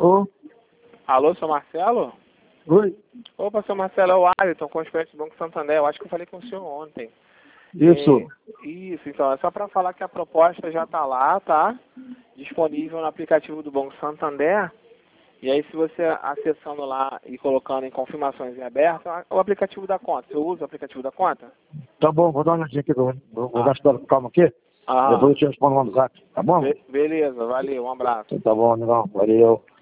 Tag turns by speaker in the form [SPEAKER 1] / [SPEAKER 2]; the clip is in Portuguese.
[SPEAKER 1] Alô?
[SPEAKER 2] Alô, seu Marcelo?
[SPEAKER 1] Oi?
[SPEAKER 2] Opa, seu Marcelo, é o Ayrton, consulente do Banco Santander. Eu acho que eu falei com o senhor ontem.
[SPEAKER 1] Isso.
[SPEAKER 2] Isso, então, é só para falar que a proposta já está lá, tá? Disponível no aplicativo do Banco Santander. E aí, se você acessando lá e colocando em confirmações em aberto, o aplicativo da conta. Você usa o aplicativo da conta?
[SPEAKER 1] Tá bom, vou dar uma olhadinha aqui, vou dar história com calma aqui. Depois eu te respondo no WhatsApp, tá bom?
[SPEAKER 2] Beleza, valeu, um abraço.
[SPEAKER 1] Tá bom, amigão, valeu.